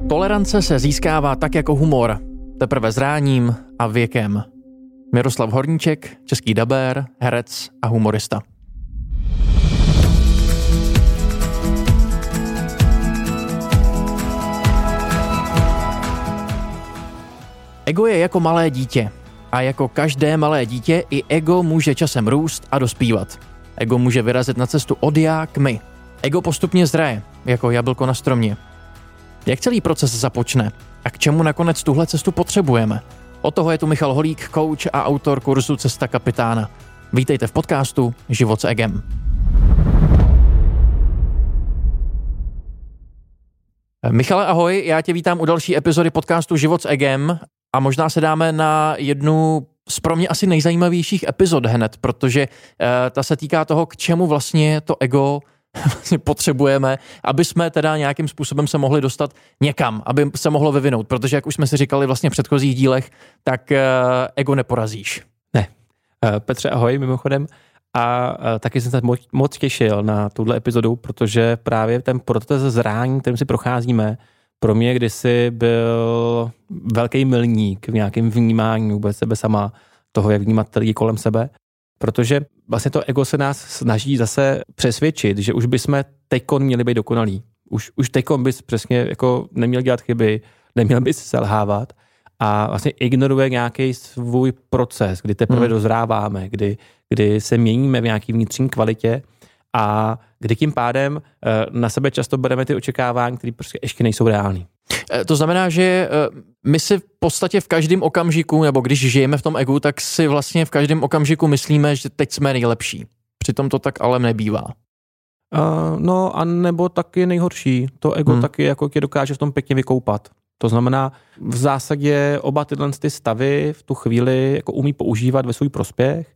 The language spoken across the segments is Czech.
Tolerance se získává tak jako humor, teprve zráním a věkem. Miroslav Horníček, český dabér, herec a humorista. Ego je jako malé dítě. A jako každé malé dítě i ego může časem růst a dospívat. Ego může vyrazit na cestu od já k my. Ego postupně zraje, jako jablko na stromě. Jak celý proces započne a k čemu nakonec tuhle cestu potřebujeme? Od toho je tu Michal Holík, coach a autor kurzu Cesta kapitána. Vítejte v podcastu Život s egem. Michale, ahoj, já tě vítám u další epizody podcastu Život s egem a možná se dáme na jednu z pro mě asi nejzajímavějších epizod hned, protože ta se týká toho, k čemu vlastně to ego vlastně potřebujeme, aby jsme teda nějakým způsobem se mohli dostat někam, aby se mohlo vyvinout, protože jak už jsme si říkali vlastně v předchozích dílech, tak ego neporazíš. Ne. Petře, ahoj mimochodem. A taky jsem se moc těšil na tuhle epizodu, protože právě ten proces zrání, kterým si procházíme, pro mě kdysi byl velký milník v nějakém vnímání vůbec sebe sama, toho, jak vnímat lidi kolem sebe. Protože vlastně to ego se nás snaží zase přesvědčit, že už bychom teďkon měli být dokonalí. Už teďkon bys přesně jako neměl dělat chyby, neměl bys selhávat a vlastně ignoruje nějaký svůj proces, kdy teprve dozráváme, kdy se měníme v nějaký vnitřní kvalitě a kdy tím pádem na sebe často bereme ty očekávání, které prostě ještě nejsou reální. To znamená, že my si v podstatě v každém okamžiku, nebo když žijeme v tom egu, tak si vlastně v každém okamžiku myslíme, že teď jsme nejlepší. Přitom to tak ale nebývá. No a nebo taky nejhorší. To ego taky jako tě dokáže v tom pěkně vykoupat. To znamená, v zásadě oba tyhle ty stavy v tu chvíli jako umí používat ve svůj prospěch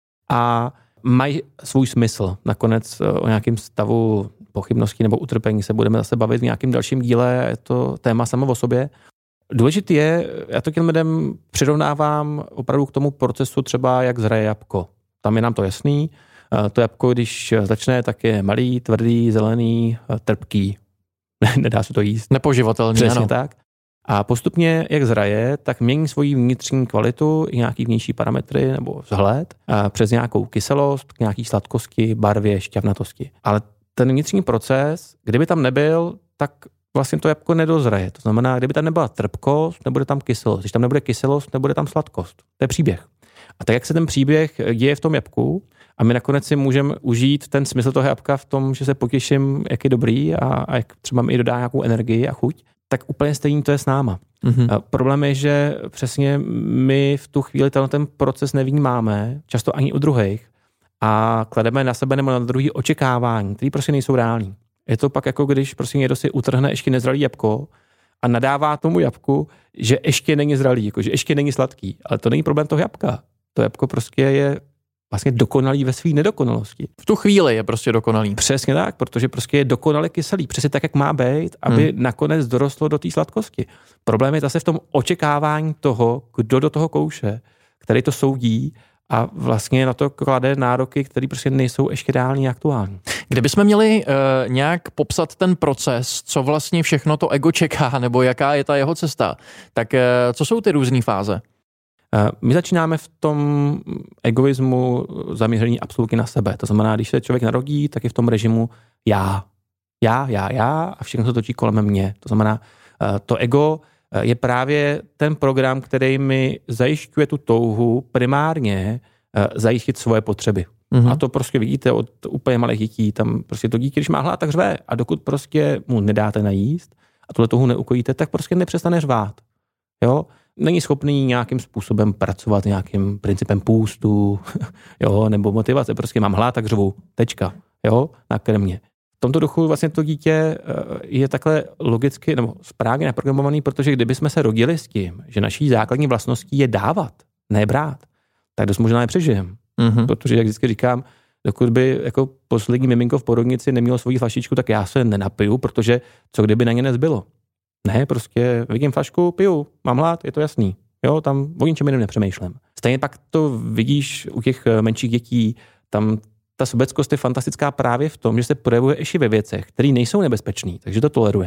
a mají svůj smysl. Nakonec o nějakém stavu pochybností nebo utrpení se budeme zase bavit v nějakém dalším díle, je to téma samo o sobě. Důležité je, já to těm lidem přirovnávám opravdu k tomu procesu třeba jak zraje jabko. Tam je nám to jasný. To jabko, když začne, tak je malý, tvrdý, zelený, trpký. Nedá se to jíst. Nepoživatelný, přesně ano. Tak. A postupně, jak zraje, tak mění svoji vnitřní kvalitu i nějaký vnější parametry nebo vzhled přes nějakou kyselost, nějaký sladkosti, barvě, šťavnatosti. Ale ten vnitřní proces, kdyby tam nebyl, tak vlastně to jabko nedozraje. To znamená, kdyby tam nebyla trpkost, nebude tam kyselost. Když tam nebude kyselost, nebude tam sladkost. To je příběh. A tak, jak se ten příběh děje v tom jabku, a my nakonec si můžeme užít ten smysl toho jabka v tom, že se potěším, jak je dobrý a jak třeba mi dodá nějakou energii a chuť, tak úplně stejný to je s náma. Problém je, že přesně my v tu chvíli ten proces nevnímáme, často ani u druhých, a klademe na sebe nebo na druhý očekávání, které prostě nejsou reální. Je to pak jako když prostě někdo si utrhne ještě nezralý jabko a nadává tomu jabku, že ještě není zralý, jako že ještě není sladký. Ale to není problém toho jabka. To jabko prostě je vlastně dokonalý ve své nedokonalosti. V tu chvíli je prostě dokonalý. Přesně tak, protože prostě je dokonale kyselý. Přesně tak, jak má být, aby nakonec dorostlo do té sladkosti. Problém je zase v tom očekávání toho, kdo do toho kouše, který to soudí a vlastně na to klade nároky, které prostě nejsou ještě reální aktuální. Kdybychom měli nějak popsat ten proces, co vlastně všechno to ego čeká, nebo jaká je ta jeho cesta, tak co jsou ty různé fáze? My začínáme v tom egoismu zaměření absolutně na sebe. To znamená, když se člověk narodí, tak je v tom režimu já a všechno se točí kolem mě. To znamená, to ego je právě ten program, který mi zajišťuje tu touhu primárně zajistit svoje potřeby. A to prostě vidíte od úplně malých dětí. Tam prostě to dítě, když má hlad, tak řve. A dokud prostě mu nedáte najíst a tuhle touhu neukojíte, tak prostě nepřestane řvát. Jo? Není schopný nějakým způsobem pracovat nějakým principem půstu, jo, nebo motivace. Prostě mám hlad, tak řvu. Tečka. Jo? Nakrm mě. V tomto duchu vlastně to dítě je takhle logicky nebo správně naprogramovaný, protože kdybychom se rodili s tím, že naší základní vlastností je dávat, ne brát, tak dost možná nepřežijeme. Protože, jak vždycky říkám, dokud by jako poslední miminko v porodnici nemělo svoji flašičku, tak já se nenapiju, protože co kdyby na ně nezbylo. Ne, prostě vidím flašku, piju, mám hlad, je to jasný. Jo, tam o ničem jiném nepřemýšlím. Stejně pak to vidíš u těch menších dětí, tam ta sobeckost je fantastická právě v tom, že se projevuje ještě ve věcech, které nejsou nebezpečné, takže to tolerujeme.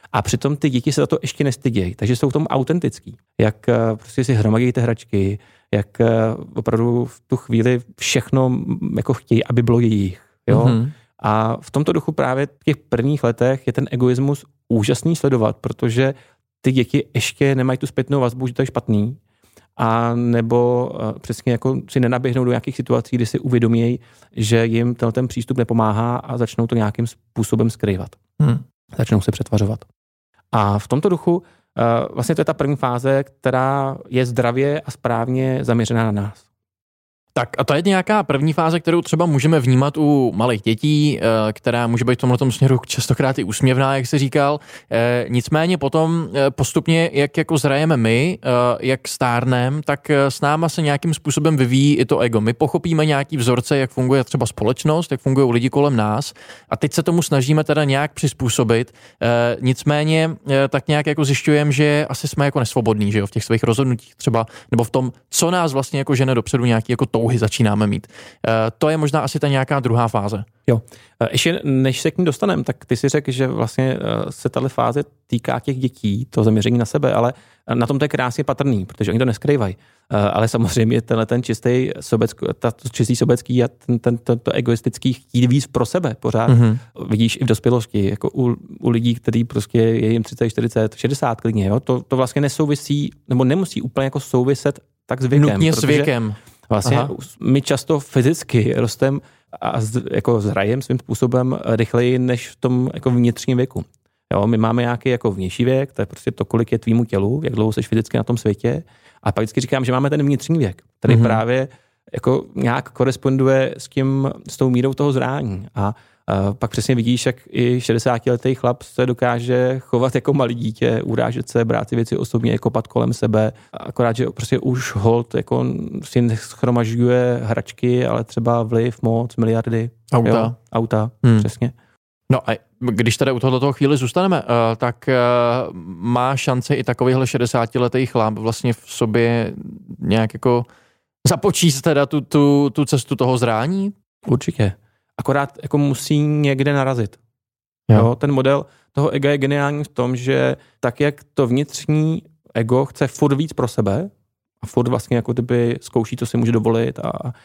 A přitom ty děti se za to ještě nestydějí, takže jsou v tom autentický. Jak prostě si hromadí ty hračky, jak opravdu v tu chvíli všechno jako chtějí, aby bylo jejich. Jo? Mm-hmm. A v tomto duchu právě v těch prvních letech je ten egoismus úžasný sledovat, protože ty děti ještě nemají tu zpětnou vazbu, že to je špatný, a nebo přesně jako si nenaběhnou do nějakých situací, kdy si uvědomí, že jim ten přístup nepomáhá a začnou to nějakým způsobem skrývat. Začnou se přetvařovat. A v tomto duchu vlastně to je ta první fáze, která je zdravě a správně zaměřená na nás. Tak a to je nějaká první fáze, kterou třeba můžeme vnímat u malých dětí, která může být v tomhletom směru častokrát i úsměvná, jak jsi říkal. Nicméně potom postupně, jak jako zrajeme my, jak stárnem, tak s náma se nějakým způsobem vyvíjí i to ego. My pochopíme nějaký vzorce, jak funguje třeba společnost, jak fungují lidi kolem nás a teď se tomu snažíme teda nějak přizpůsobit. Nicméně tak nějak jako zjišťujeme, že asi jsme jako nesvobodní, že jo, v těch svých rozhodnutích třeba, nebo v tom, co nás vlastně jako žene dopředu nějaký jako touhy začínáme mít. To je možná asi ta nějaká druhá fáze. Jo. Ještě než se k ní dostaneme, tak ty si řekl, že vlastně se tato fáze týká těch dětí, to zaměření na sebe, ale na tom to je krásně patrný, protože oni to neskrývají. Ale samozřejmě ten čistý sobecký a to egoistický chtít víc pro sebe pořád. Mm-hmm. Vidíš i v dospělosti, jako u lidí, kteří prostě je jim 30, 40, 60 klidně. Jo? To vlastně nesouvisí, nebo nemusí úplně jako souviset tak s věkem. Nutně s věkem. Vlastně my často fyzicky rostem a jako zrajem svým způsobem rychleji než v tom jako vnitřním věku. Jo, my máme nějaký jako vnější věk, to je prostě to, kolik je tvýmu tělu, jak dlouho jsi fyzicky na tom světě. A pak vždycky říkám, že máme ten vnitřní věk, který právě jako nějak koresponduje s tou mírou toho zrání. A pak přesně vidíš, jak i 60letý chlap se dokáže chovat jako malý dítě, urážet se, brát si věci osobně, kopat kolem sebe. Akorát, že prostě už hold jako si neschromažďuje hračky, ale třeba vliv, moc, miliardy. Auta, přesně. No a když tady u tohoto chvíli zůstaneme, tak má šanci i takovýhle 60letý chlap vlastně v sobě nějak jako započíst teda tu cestu toho zrání? Určitě. Akorát jako musí někde narazit. Jo, ten model toho ega je geniální v tom, že tak, jak to vnitřní ego chce furt víc pro sebe a furt vlastně jako kdyby zkouší, co si může dovolit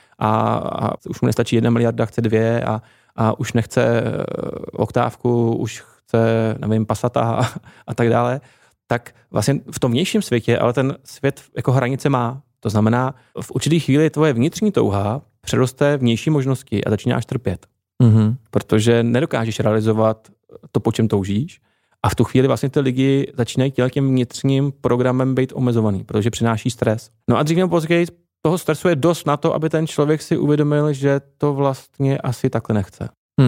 a už mu nestačí 1 miliarda, chce 2 a už nechce oktávku, už chce, nevím, Passata a tak dále, tak vlastně v tom vnějším světě, ale ten svět jako hranice má. To znamená, v určitý chvíli tvoje vnitřní touha přeroste vnější možnosti a začínáš trpět. Mm-hmm. Protože nedokážeš realizovat to, po čem toužíš. A v tu chvíli vlastně ty lidi začínají tím vnitřním programem být omezovaný, protože přináší stres. No a dřív nebo později toho stresu je dost na to, aby ten člověk si uvědomil, že to vlastně asi takhle nechce.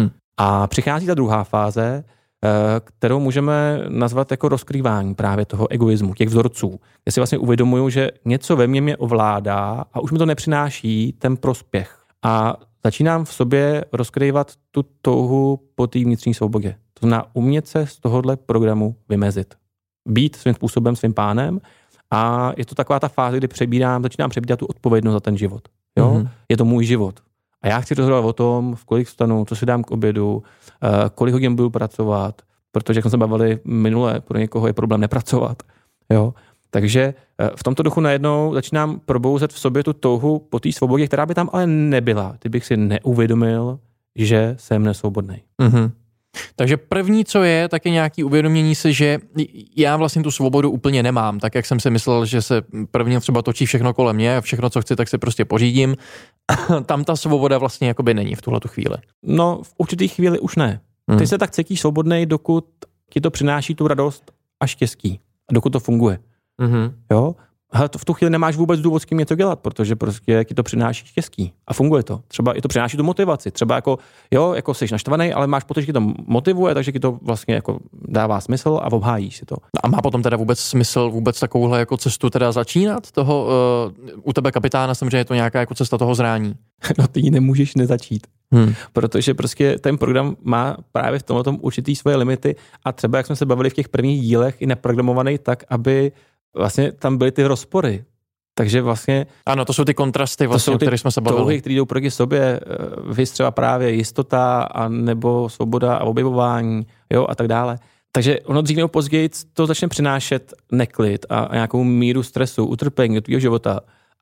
A přichází ta druhá fáze, kterou můžeme nazvat jako rozkrývání právě toho egoismu, těch vzorců. Já si vlastně uvědomuju, že něco ve mně mě ovládá a už mi to nepřináší ten prospěch. A začínám v sobě rozkrývat tu touhu po té vnitřní svobodě. To znamená umět se z tohohle programu vymezit. Být svým způsobem svým pánem a je to taková ta fáze, kdy začínám přebírat tu odpovědnost za ten život. Jo? Mm-hmm. Je to můj život. A já chci rozhodovat o tom, v kolik vstanu, co si dám k obědu, kolik hodin budu pracovat, protože jak jsme se bavili minule, pro někoho je problém nepracovat. Jo? Takže v tomto duchu najednou začínám probouzet v sobě tu touhu po té svobodě, která by tam ale nebyla, kdybych si neuvědomil, že jsem nesvobodný. Mm-hmm. Takže první, co je, tak je nějaký uvědomění si, že já vlastně tu svobodu úplně nemám, tak jak jsem si myslel, že se prvně třeba točí všechno kolem mě, všechno, co chci, tak si prostě pořídím. Tam ta svoboda vlastně jakoby není v tuhletu chvíli. No, v určitý chvíli už ne. Ty se tak cítíš svobodnej, dokud ti to přináší tu radost a štěstí. Dokud to funguje. Mm-hmm. Jo? Ale v tu chvíli nemáš vůbec důvod s kým něco dělat, protože prostě ti to přináší štěstí. A funguje to. Třeba i to přináší tu motivaci. Třeba jako jsi naštvaný, ale máš pocit, že ti to motivuje, takže ti to vlastně jako dává smysl a obhájíš si to. A má potom teda vůbec smysl takovouhle jako cestu teda začínat? Toho, u tebe kapitána samozřejmě je to nějaká jako cesta toho zrání. No ty ji nemůžeš nezačít. Protože prostě ten program má právě v tomhle určitý svoje limity a třeba jak jsme se bavili v těch prvních dílech i naprogramovaný tak, aby vlastně tam byly ty rozpory. Takže vlastně... Ano, to jsou ty kontrasty, vlastně, o kterých jsme se bavili. Touhy, které jdou proti sobě, vys třeba právě jistota a nebo svoboda a objevování, jo, a tak dále. Takže ono dřív nebo později to začne přinášet neklid a nějakou míru stresu, utrpení do tvýho života.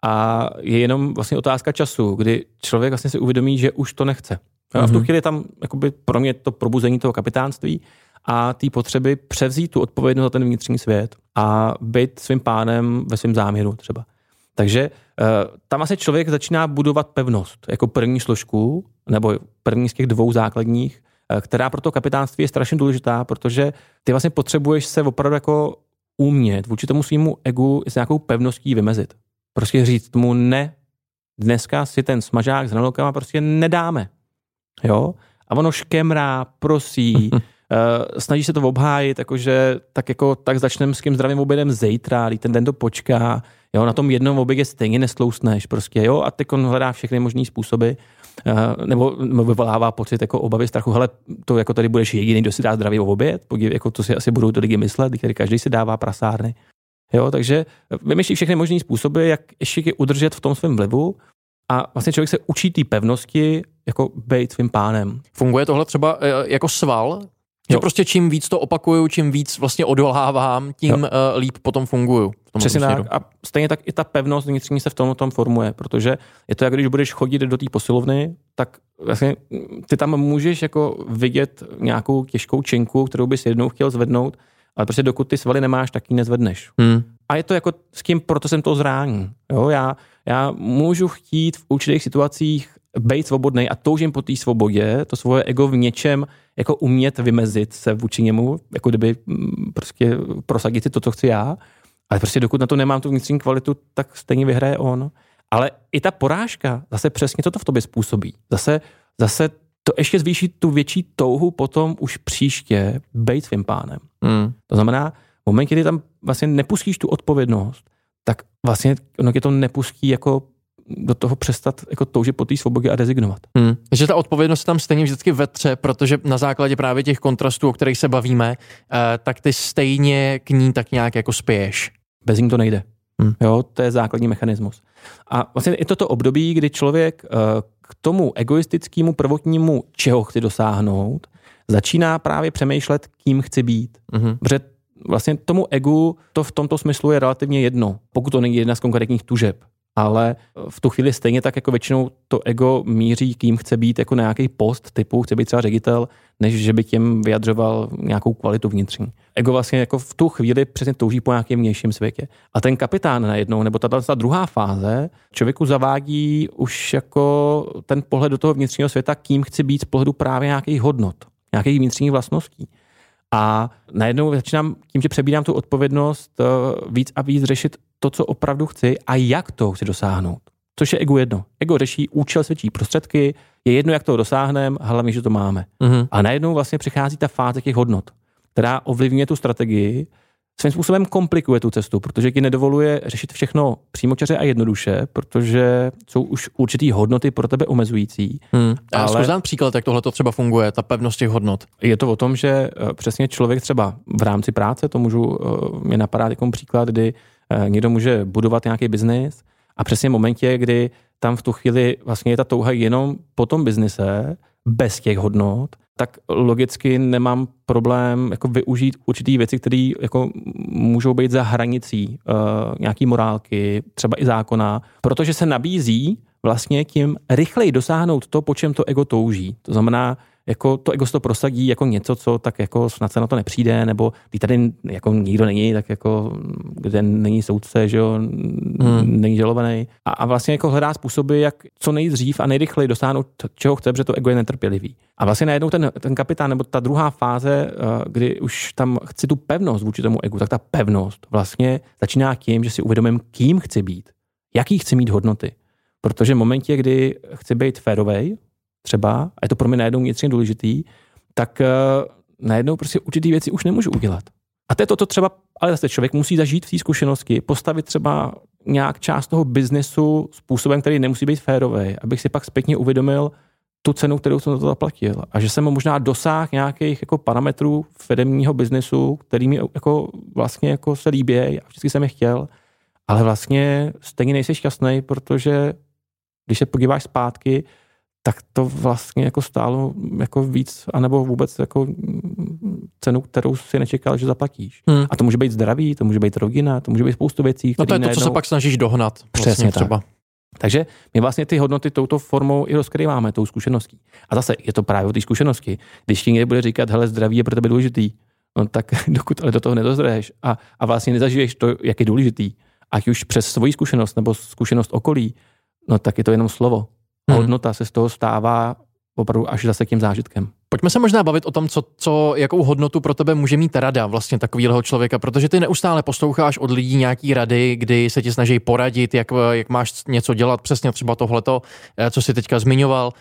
A je jenom vlastně otázka času, kdy člověk vlastně si uvědomí, že už to nechce. A v tu chvíli je tam jakoby pro mě to probuzení toho kapitánství a té potřeby převzít tu odpovědnost za ten vnitřní svět a být svým pánem ve svém záměru třeba. Takže tam vlastně člověk začíná budovat pevnost jako první složku, nebo první z těch 2 základních, která pro to kapitánství je strašně důležitá, protože ty vlastně potřebuješ se opravdu jako umět vůči tomu svýmu egu s nějakou pevností vymezit. Prostě říct tomu ne, dneska si ten smažák s hranolkama prostě nedáme. Jo? A ono škemrá, prosí, snaží se to obhájit, jakože tak začneme s tím zdravým obědem zítra, ten den to počká, jo, na tom jednom obědě stejně nestloustneš prostě, jo, a teď on hledá všechny možný způsoby, nebo vyvolává pocit jako obavy, strachu, hele, to jako tady budeš jediný, kdo si dá zdravý oběd, podívej, jako to si asi budou to lidi myslet, když každý si dává prasárny. Jo, takže vymýšlí všechny možný způsoby, jak ještě udržet v tom svém vlivu a vlastně člověk se učí té pevnosti jako být svým pánem. Funguje tohle třeba jako sval? Že prostě čím víc to opakuju, čím víc vlastně odolávám, tím líp potom funguju. Přesně tak. A stejně tak i ta pevnost vnitřní se v tom formuje, protože je to, jak když budeš chodit do té posilovny, tak vlastně ty tam můžeš jako vidět nějakou těžkou činku, kterou bys jednou chtěl zvednout, ale prostě dokud ty svaly nemáš, tak ji nezvedneš. A je to jako s kým, proto jsem to zrání. Jo, já můžu chtít v určitých situacích být svobodnej a toužím po té svobodě, to svoje ego v něčem jako umět vymezit se vůči němu, jako kdyby prostě prosadit si to, co chci já, ale prostě dokud na to nemám tu vnitřní kvalitu, tak stejně vyhraje on. Ale i ta porážka, zase přesně co to v tobě způsobí. Zase to ještě zvýší tu větší touhu potom už příště být svým pánem. To znamená, v momentě, kdy tam vlastně nepustíš tu odpovědnost, tak vlastně ono tě to nepustí jako do toho přestat jako toužit po té svobodě a rezignovat. Že ta odpovědnost tam stejně vždycky vetře, protože na základě právě těch kontrastů, o kterých se bavíme, tak ty stejně k ní tak nějak jako spěješ. Bez ní to nejde. Jo, to je základní mechanismus. A vlastně je to období, kdy člověk k tomu egoistickému prvotnímu, čeho chci dosáhnout, začíná právě přemýšlet, kým chci být. Protože vlastně tomu egu to v tomto smyslu je relativně jedno, pokud to není jedna z konkrétních tužeb. Ale v tu chvíli stejně tak jako většinou to ego míří, kým chce být jako nějaký post typu, chce být třeba ředitel, než že by těm vyjadřoval nějakou kvalitu vnitřní. Ego vlastně jako v tu chvíli přesně touží po nějakém vnějším světě. A ten kapitán najednou, nebo ta druhá fáze, člověku zavádí už jako ten pohled do toho vnitřního světa, kým chci být z pohledu právě nějakých hodnot, nějakých vnitřních vlastností. A najednou začínám tím, že přebírám tu odpovědnost, víc a víc řešit to, co opravdu chci a jak to chci dosáhnout. Což je ego jedno. Ego řeší účel, svědčí prostředky, je jedno, jak to dosáhneme, hlavně, že to máme. A najednou vlastně přichází ta fáze těch hodnot, která ovlivňuje tu strategii, svým způsobem komplikuje tu cestu, protože ti nedovoluje řešit všechno přímočaře a jednoduše, protože jsou už určitý hodnoty pro tebe omezující. Ale zkus dát příklad, jak tohle to třeba funguje, ta pevnost těch hodnot. Je to o tom, že přesně člověk třeba v rámci práce, to mě napadá jako příklad, kdy někdo může budovat nějaký biznis a přesně v momentě, kdy tam v tu chvíli vlastně je ta touha jenom po tom biznise, bez těch hodnot, tak logicky nemám problém jako využít určitý věci, které jako můžou být za hranicí nějaký morálky, třeba i zákona, protože se nabízí vlastně tím rychleji dosáhnout to, po čem to ego touží. To znamená, jako to ego to prosadí jako něco, co tak jako snad se na to nepřijde, nebo když tady jako nikdo není, tak jako kde není soudce, že jo, není žalovaný. A vlastně jako hledá způsoby, jak co nejdřív a nejrychleji dosáhnout, čeho chce, protože to ego je netrpělivý. A vlastně najednou ten kapitán, nebo ta druhá fáze, kdy už tam chci tu pevnost vůči tomu egu, tak ta pevnost vlastně začíná tím, že si uvědomím, kým chci být, jaký chci mít hodnoty. Protože v momentě, kdy chci být férovej, třeba, a je to pro mě najednou vnitřně důležitý, tak najednou prostě určitý věci už nemůžu udělat. A to je to třeba, ale zase člověk musí zažít v té zkušenosti, postavit třeba nějak část toho biznesu způsobem, který nemusí být férovej, abych si pak zpětně uvědomil tu cenu, kterou jsem za to zaplatil. A že jsem možná dosáhl nějakých jako parametrů firemního biznesu, který mi jako vlastně jako se líbí a vždycky jsem je chtěl, ale vlastně stejně nejsi šťastný, protože když se podíváš zpátky, tak to vlastně jako stálo jako víc, anebo vůbec jako cenu, kterou si nečekal, že zaplatíš. A to může být zdraví, to může být rodina, to může být spoustu věcí. No to je to, co se pak snažíš dohnat. Přesně vlastně třeba. Tak. Takže my vlastně ty hodnoty touto formou i rozkrýváme, tou zkušeností. A zase je to právě o té zkušenosti. Když ti někde bude říkat, hele, zdraví je pro tebe důležitý, no tak dokud ale do toho nedozřeješ a vlastně nezažiješ to, jak je důležitý, ať už přes svoji zkušenost nebo zkušenost okolí, no tak je to jenom slovo. Hodnota se z toho stává opravdu až zase tím zážitkem. Pojďme se možná bavit o tom, jakou hodnotu pro tebe může mít rada vlastně takového člověka, protože ty neustále posloucháš od lidí nějaký rady, kdy se ti snaží poradit, jak máš něco dělat, přesně třeba tohleto, co jsi teďka zmiňoval.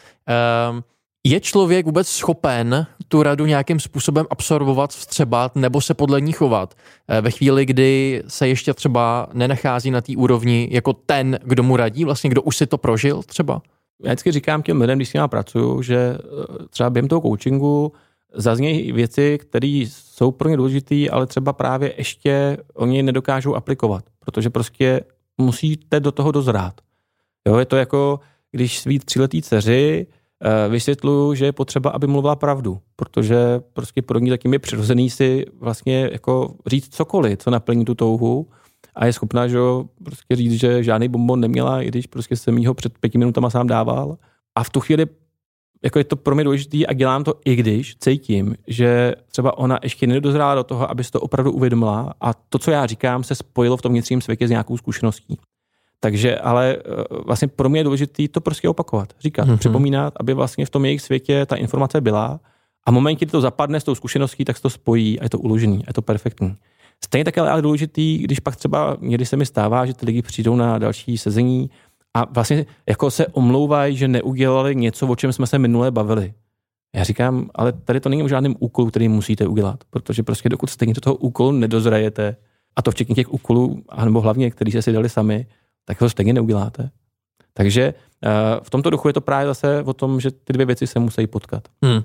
Je člověk vůbec schopen tu radu nějakým způsobem absorbovat, vstřebat nebo se podle ní chovat ve chvíli, kdy se ještě třeba nenachází na té úrovni jako ten, kdo mu radí, vlastně kdo už si to prožil třeba? Já vždycky říkám těm lidem, když s nimi pracuju, že třeba během toho coachingu zaznějí věci, které jsou pro ně důležité, ale třeba právě ještě oni nedokážou aplikovat, protože prostě musíte do toho dozrát. Jo, je to jako, když svý 3letý dceři vysvětluju, že je potřeba, aby mluvila pravdu, protože prostě pro ní takým je přirozený si vlastně jako říct cokoliv, co naplní tu touhu a je schopná, že prostě říct, že žádný bonbon neměla, i když prostě jsem jí ho před 5 minutama sám dával. A v tu chvíli jako je to pro mě důležitý a dělám to, i když cítím, že třeba ona ještě nedozrála do toho, aby si to opravdu uvědomila a to, co já říkám, se spojilo v tom vnitřním světě s nějakou zkušeností. Takže ale vlastně pro mě je důležité to prostě opakovat, říkat, připomínat, aby vlastně v tom jejich světě ta informace byla a v momentě, kdy to zapadne s tou zkušeností, tak se to spojí a je to uložený, je to perfektní. Stejně tak ale důležitý, když pak třeba někdy se mi stává, že ty lidi přijdou na další sezení a vlastně jako se omlouvají, že neudělali něco, o čem jsme se minule bavili. Já říkám, ale tady to není o žádném úkolu, který musíte udělat, protože prostě dokud stejně do toho úkolu nedozrajete, a to včetně těch úkolů, anebo hlavně, který jste si dali sami, tak ho stejně neuděláte. Takže v tomto duchu je to právě zase o tom, že ty dvě věci se musí potkat.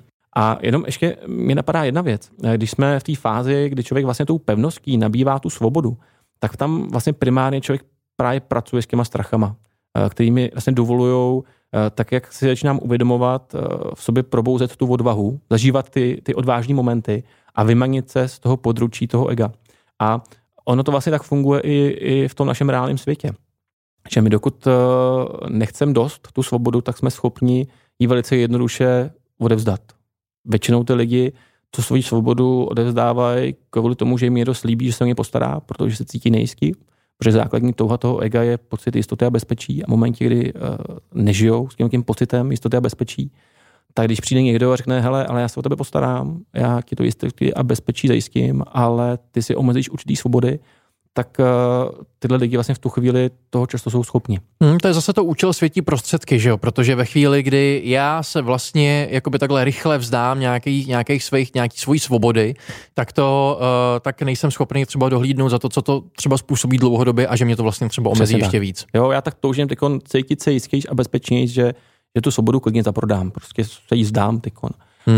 A jenom ještě mě napadá jedna věc. Když jsme v té fázi, kdy člověk vlastně tou pevností nabývá tu svobodu, tak tam vlastně primárně člověk právě pracuje s těma strachama, který mi vlastně dovolujou, tak jak si začínám uvědomovat, v sobě probouzet tu odvahu, zažívat ty odvážní momenty a vymanit se z toho područí toho ega. A ono to vlastně tak funguje i v tom našem reálném světě. Že my dokud nechcem dost tu svobodu, tak jsme schopni ji velice jednoduše odevzdat. Většinou ty lidi, co svoji svobodu odevzdávají kvůli tomu, že jim někdo slíbí, že se o ně postará, protože se cítí nejistí, protože základní touha toho ega je pocit jistoty a bezpečí a v momentě, kdy nežijou s tím pocitem jistoty a bezpečí, tak když přijde někdo a řekne, hele, ale já se o tebe postarám, já ti to jistoty a bezpečí zajistím, ale ty si omezíš určitý svobody, tak tyhle lidi vlastně v tu chvíli toho často jsou schopni. To je zase to účel světí prostředky, že jo? Protože ve chvíli, kdy já se vlastně jakoby takhle rychle vzdám nějaký svojí svobody, tak nejsem schopný třeba dohlídnout za to, co to třeba způsobí dlouhodobě a že mě to vlastně třeba omezí Přesně ještě tak. víc. Jo, já tak toužím tykon cítit se jistější a bezpečnější, že tu svobodu klidně zaprodám, prostě se jí vzdám tykon.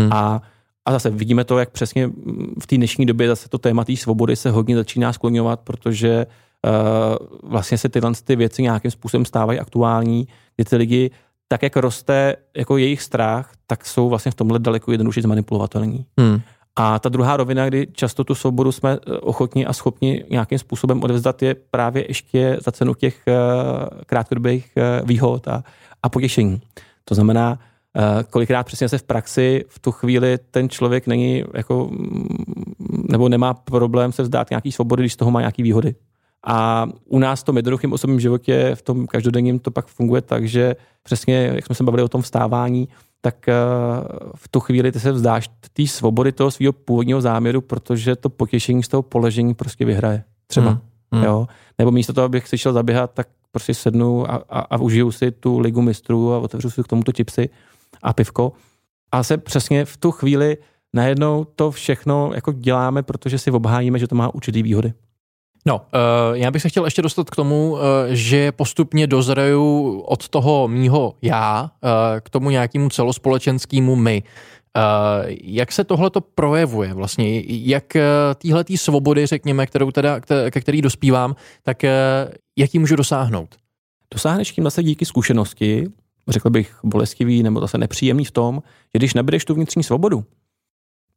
A zase vidíme to, jak přesně v té dnešní době zase to téma té svobody se hodně začíná skloňovat, protože vlastně se tyhle ty věci nějakým způsobem stávají aktuální, kdy ty lidi, tak jak roste jako jejich strach, tak jsou vlastně v tomhle daleko jednoduše zmanipulovatelní. A ta druhá rovina, kdy často tu svobodu jsme ochotni a schopni nějakým způsobem odevzdat, je právě ještě za cenu těch krátkodobých výhod a potěšení. To znamená, kolikrát přesně se v praxi v tu chvíli ten člověk není jako, nebo nemá problém se vzdát nějaký svobody, když z toho má nějaký výhody. A u nás v tom jednoduchém osobním životě, v tom každodenním to pak funguje tak, že přesně, jak jsme se bavili o tom vstávání, tak v tu chvíli ty se vzdáš té svobody toho svého původního záměru, protože to potěšení z toho poležení prostě vyhraje. Třeba. Jo? Nebo místo toho, abych si šel zaběhat, tak prostě sednu a užiju si tu ligu mistrů a otevřu si k tomuto chipsy a pivko. A se přesně v tu chvíli najednou to všechno jako děláme, protože si obhájíme, že to má určitý výhody. No, já bych se chtěl ještě dostat k tomu, že postupně dozraju od toho mýho já k tomu nějakému celospolečenskému my. Jak se tohleto projevuje vlastně? Jak téhletý svobody, řekněme, ke který dospívám, tak jak ji můžu dosáhnout? Dosáhneš tím zase díky zkušenosti, řekl bych bolestivý nebo zase nepříjemný v tom, že když nebudeš tu vnitřní svobodu,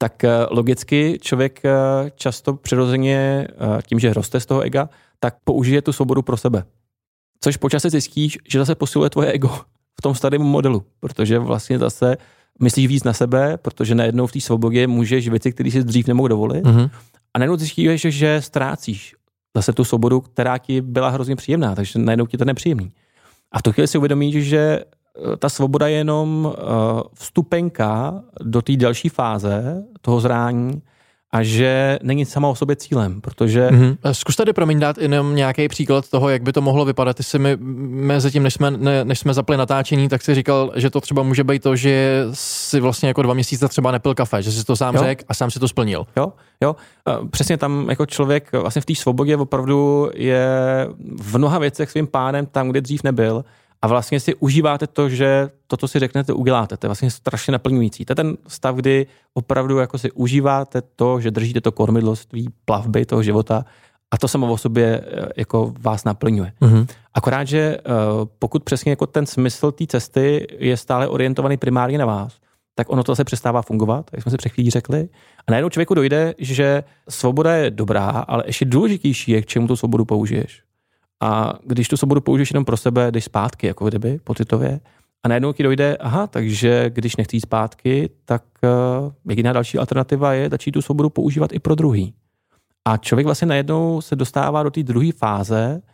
tak logicky člověk často přirozeně tím, že roste z toho ega, tak použije tu svobodu pro sebe. Což po čase zjistíš, že zase posiluje tvoje ego v tom starém modelu, protože vlastně zase myslíš víc na sebe, protože najednou v té svobodě můžeš věci, které si dřív nemohl dovolit. A najednou zjistíš, že ztrácíš zase tu svobodu, která ti byla hrozně příjemná, takže najednou ti to nepříjemný. A v tu chvíli si uvědomíš, že ta svoboda je jenom vstupenka do té další fáze toho zrání a že není sama o sobě cílem, protože... Zkus tady, promiň, dát jenom nějaký příklad toho, jak by to mohlo vypadat. Ty jsi mi mezi tím, než jsme zapli natáčení, tak jsi říkal, že to třeba může být to, že si vlastně jako 2 měsíce třeba nepil kafe, že jsi to sám řekl a sám si to splnil. Jo. Přesně tam jako člověk vlastně v té svobodě opravdu je v mnoha věcech svým pánem tam, kde dřív nebyl. A vlastně si užíváte to, že to, co si řeknete, uděláte. To je vlastně strašně naplňující. To je ten stav, kdy opravdu jako si užíváte to, že držíte to kormidlo svý plavby toho života a to samo o sobě jako vás naplňuje. Akorát, že pokud přesně jako ten smysl té cesty je stále orientovaný primárně na vás, tak ono to zase přestává fungovat, jak jsme si před chvílí řekli. A najednou člověku dojde, že svoboda je dobrá, ale ještě důležitější je, k čemu tu svobodu použiješ. A když tu svobodu použiješ jenom pro sebe, jdeš zpátky, jako kdyby, pocitově. A najednou ti dojde, takže když nechci jít zpátky, tak jediná další alternativa je začít tu svobodu používat i pro druhý. A člověk vlastně najednou se dostává do té druhé fáze,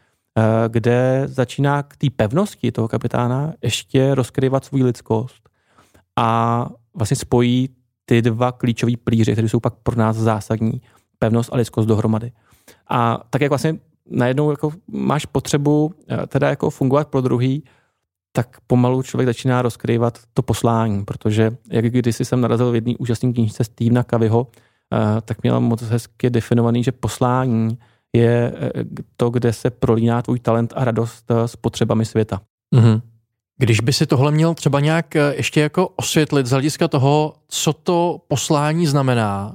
kde začíná k té pevnosti toho kapitána ještě rozkryvat svou lidskost. A vlastně spojí ty 2 klíčové pilíře, které jsou pak pro nás zásadní, pevnost a lidskost dohromady. A tak jak vlastně najednou jako máš potřebu teda jako fungovat pro druhý, tak pomalu člověk začíná rozkrývat to poslání, protože jak kdysi jsem narazil v jedné úžasné knížce Stephena Coveyho, tak měla moc hezky definovaný, že poslání je to, kde se prolíná tvůj talent a radost s potřebami světa. Když by si tohle měl třeba nějak ještě jako osvětlit z hlediska toho, co to poslání znamená,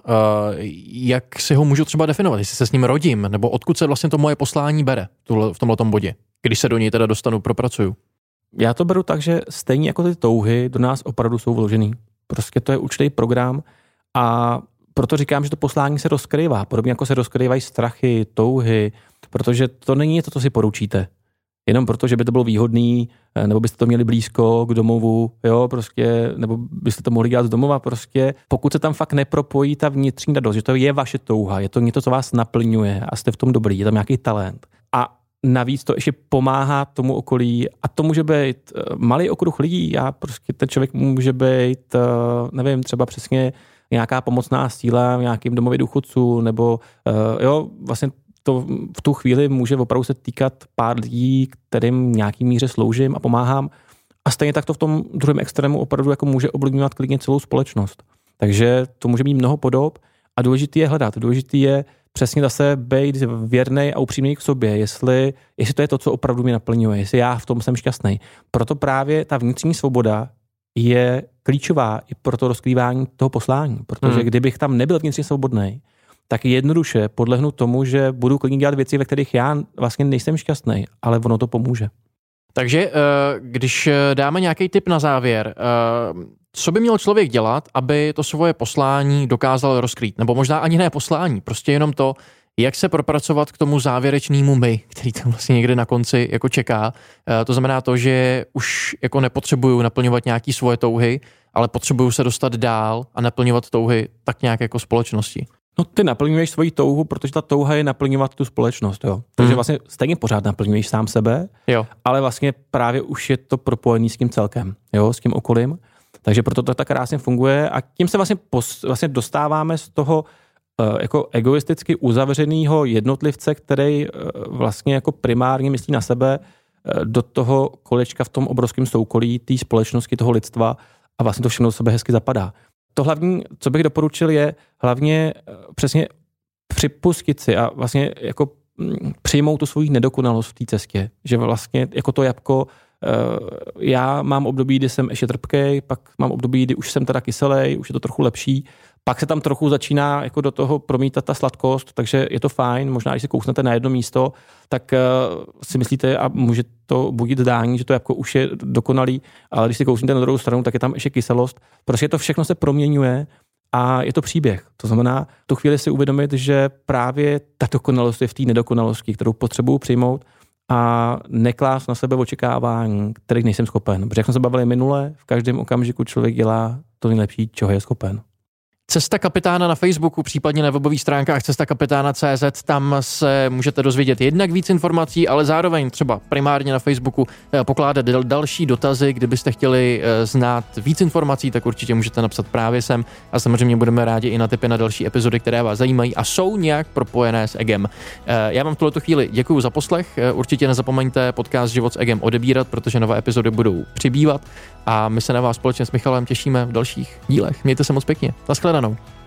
jak si ho můžu třeba definovat, jestli se s ním rodím, nebo odkud se vlastně to moje poslání bere v tomhletom bodě, když se do něj teda dostanu, propracuju. Já to beru tak, že stejně jako ty touhy do nás opravdu jsou vložený. Prostě to je určitý program a proto říkám, že to poslání se rozkrývá, podobně jako se rozkrývají strachy, touhy, protože to není to, co si poručíte. Jenom proto, že by to bylo výhodný, nebo byste to měli blízko k domovu, jo, prostě, nebo byste to mohli dělat z domova, prostě, pokud se tam fakt nepropojí ta vnitřní radost, že to je vaše touha, je to něco, co vás naplňuje a jste v tom dobrý, je tam nějaký talent. A navíc to ještě pomáhá tomu okolí a to může být malý okruh lidí a prostě ten člověk může být, nevím, třeba přesně nějaká pomocná síla nějakým domově důchodců, nebo jo, vlastně to v tu chvíli může opravdu se týkat pár lidí, kterým nějaký míře sloužím a pomáhám. A stejně tak to v tom druhém extrému opravdu jako může ovlivňovat klidně celou společnost. Takže to může mít mnoho podob a důležitý je hledat. Důležitý je přesně zase být věrnej a upřímný k sobě, jestli to je to, co opravdu mě naplňuje, jestli já v tom jsem šťastný. Proto právě ta vnitřní svoboda je klíčová i pro to rozkrývání toho poslání. Protože kdybych tam nebyl vnitřně svobodný, tak jednoduše podlehnu tomu, že budu klidně dělat věci, ve kterých já vlastně nejsem šťastný, ale ono to pomůže. Takže když dáme nějaký tip na závěr, co by měl člověk dělat, aby to svoje poslání dokázal rozkrýt? Nebo možná ani ne poslání, prostě jenom to, jak se propracovat k tomu závěrečnému my, který tam vlastně někde na konci jako čeká. To znamená to, že už jako nepotřebuju naplňovat nějaký svoje touhy, ale potřebuju se dostat dál a naplňovat touhy tak nějak jako společnosti. No ty naplňuješ svoji touhu, protože ta touha je naplňovat tu společnost, jo. Takže vlastně stejně pořád naplňuješ sám sebe, jo. Ale vlastně právě už je to propojený s tím celkem, jo, s tím okolím. Takže proto to tak krásně funguje a tím se vlastně dostáváme z toho jako egoisticky uzavřenýho jednotlivce, který vlastně jako primárně myslí na sebe, do toho kolečka v tom obrovském soukolí té společnosti, toho lidstva a vlastně to všechno do sebe hezky zapadá. To hlavní, co bych doporučil, je hlavně přesně připustit si a vlastně jako přijmout tu svoji nedokonalost v té cestě. Že vlastně jako to jabko, já mám období, kdy jsem ještě trpkej, pak mám období, kdy už jsem teda kyselej, už je to trochu lepší, pak se tam trochu začíná jako do toho promítat ta sladkost, takže je to fajn, možná když si kousnete na jedno místo, tak si myslíte a může to budit zdání, že to jabko už je dokonalý, ale když si kousnete na druhou stranu, tak je tam ještě kyselost. Prostě to všechno se proměňuje a je to příběh. To znamená, v tu chvíli si uvědomit, že právě ta dokonalost je v té nedokonalosti, kterou potřebuji přijmout a neklást na sebe očekávání, kterých nejsem schopen. Protože jak jsme se bavili minule, v každém okamžiku člověk dělá to nejlepší, čeho je schopen. Cesta kapitána na Facebooku, případně na webových stránkách cestakapitána.cz, tam se můžete dozvědět jednak víc informací, ale zároveň třeba primárně na Facebooku pokládat další dotazy. Kdybyste chtěli znát víc informací, tak určitě můžete napsat právě sem a samozřejmě budeme rádi i na tipy na další epizody, které vás zajímají a jsou nějak propojené s Egem. Já vám v tuto chvíli děkuji za poslech, určitě nezapomeňte podcast Život s Egem odebírat, protože nové epizody budou přibývat a my se na vás společně s Michalem těšíme v dalších dílech. Mějte se moc pěkně. Naschledanou.